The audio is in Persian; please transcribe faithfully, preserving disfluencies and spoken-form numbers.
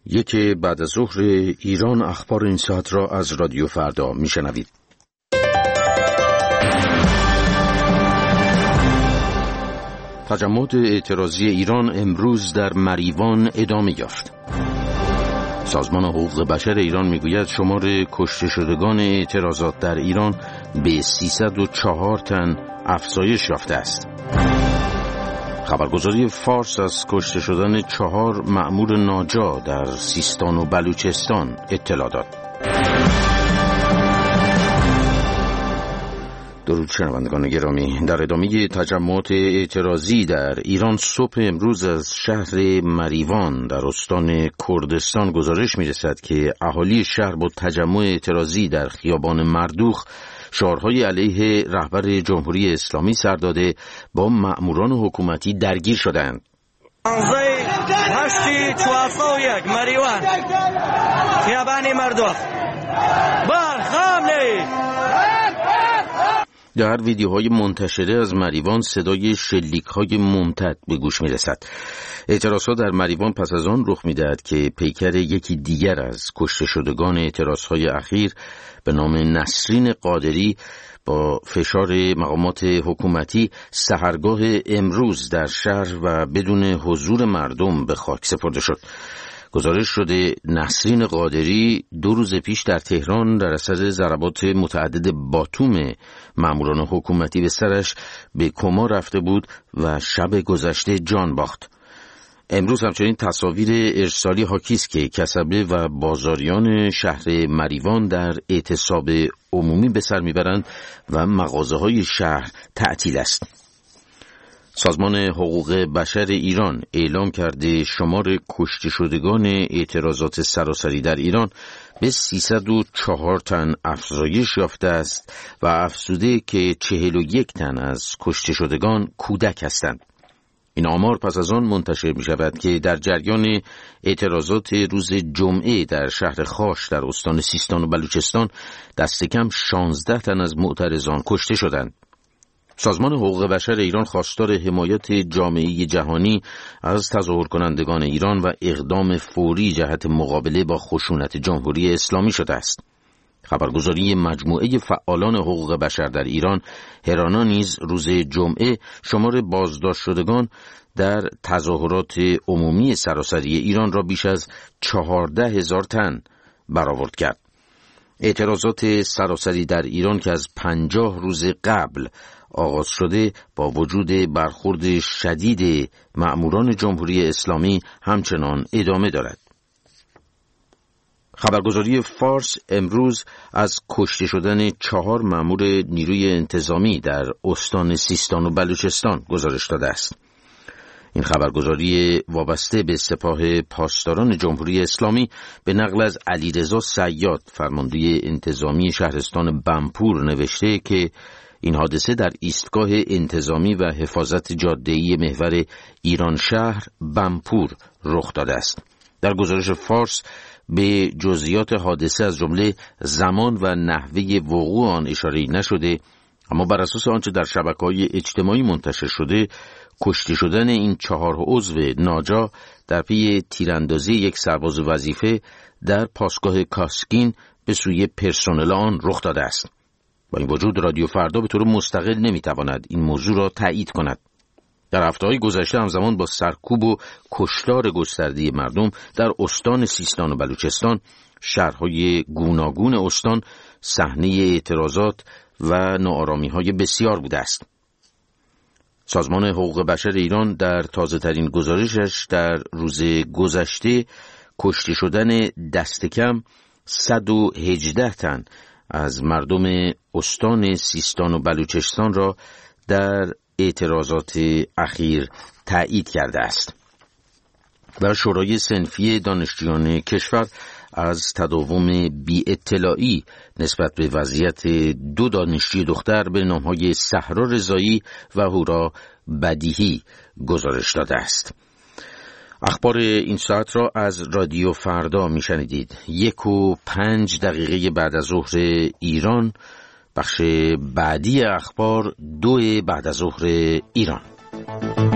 یک بعد از ظهر ایران، اخبار این ساعت را از رادیو فردا میشنوید. تجمعات اعتراضی ایران امروز در مریوان ادامه یافت. سازمان حقوق بشر ایران میگوید شمار کشته شدگان اعتراضات در ایران به سیصد و چهار تن افزایش یافته است. خبرگزاری فارس از کشته شدن چهار مأمور ناجا در سیستان و بلوچستان اطلاع داد. درود شنوندگان گرامی، در ادامه تجمعات اعتراضی در ایران صبح امروز از شهر مریوان در استان کردستان گزارش می‌رسد که اهالی شهر با تجمع اعتراضی در خیابان مردوخ شعارهای علیه رهبر جمهوری اسلامی سر داده با مأموران حکومتی درگیر شدند. هشت چهارصد و یک مریوان خیابان مردوخ بار خامنه‌ای. در ویدیوهای منتشره از مریوان صدای شلیک‌های ممتد به گوش می‌رسد. اعتراضها در مریوان پس از آن رخ می‌دهد که پیکر یکی دیگر از کشته شدگان اعتراضهای اخیر به نام نسرین قادری با فشار مقامات حکومتی سحرگاه امروز در شهر و بدون حضور مردم به خاک سپرده شد. گزارش شده نسرین قادری دو روز پیش در تهران در اثر ضربات متعدد باتوم ماموران حکومتی به سرش به کما رفته بود و شب گذشته جان باخت. امروز همچنین تصاویر ارسالی حاکی است که کسبه و بازاریان شهر مریوان در اعتصاب عمومی به سر میبرند و مغازه‌های شهر تعطیل است. سازمان حقوق بشر ایران اعلام کرده شمار کشته شدگان اعتراضات سراسری در ایران به سیصد و چهار تن افزایش یافته است و افزوده که چهل و یک تن از کشته شدگان کودک هستند. این آمار پس از آن منتشر می شود که در جریان اعتراضات روز جمعه در شهر خاش در استان سیستان و بلوچستان دست کم شانزده تن از معترضان کشته شدند. سازمان حقوق بشر ایران خواستار حمایت جامعه جهانی از تظاهر کنندگان ایران و اقدام فوری جهت مقابله با خشونت جمهوری اسلامی شده است. خبرگزاری مجموعه فعالان حقوق بشر در ایران هرانا نیز روز جمعه شمار بازداشت شدگان در تظاهرات عمومی سراسری ایران را بیش از چهارده هزار تن برآورد کرد. اعتراضات سراسری در ایران که از پنجاه روز قبل آغاز شده با وجود برخورد شدید مأموران جمهوری اسلامی همچنان ادامه دارد. خبرگزاری فارس امروز از کشته شدن چهار مأمور نیروی انتظامی در استان سیستان و بلوچستان گزارش داده است. این خبرگزاری وابسته به سپاه پاسداران جمهوری اسلامی به نقل از علیرضا صیاد فرمانده انتظامی شهرستان بمپور نوشته که این حادثه در ایستگاه انتظامی و حفاظت جاده‌ای محور ایران شهر بمپور رخ داده است. در گزارش فارس به جزئیات حادثه از جمله زمان و نحوه وقوع آن اشاره نشده، اما بر اساس آنچه در شبکه‌های اجتماعی منتشر شده کشته شدن این چهار عضو ناجا در پی تیراندازی یک سرباز وظیفه در پاسگاه کاسکین به سوی پرسنل آن رخ داده است. با این وجود رادیو فردا به طور مستقل نمیتواند این موضوع را تایید کند. در هفته‌های گذشته همزمان با سرکوب و کشتار گسترده مردم در استان سیستان و بلوچستان شهرهای گوناگون استان صحنه اعتراضات و ناآرامی‌های بسیار بوده است. سازمان حقوق بشر ایران در تازه‌ترین گزارشش در روز گذشته کشته شدن دست کم صد و هجده تن از مردم استان سیستان و بلوچستان را در اعتراضات اخیر تایید کرده است. و شورای صنفی دانشجویان کشور از تداوم بی اطلاعی نسبت به وضعیت دو دانشجوی دختر به نامهای صحرا رضایی و هورا بدیهی گزارش داده است. اخبار این ساعت را از رادیو فردا میشنیدید. یک و پنج دقیقه بعد از ظهر ایران، بخش بعدی اخبار دو بعد از ظهر ایران.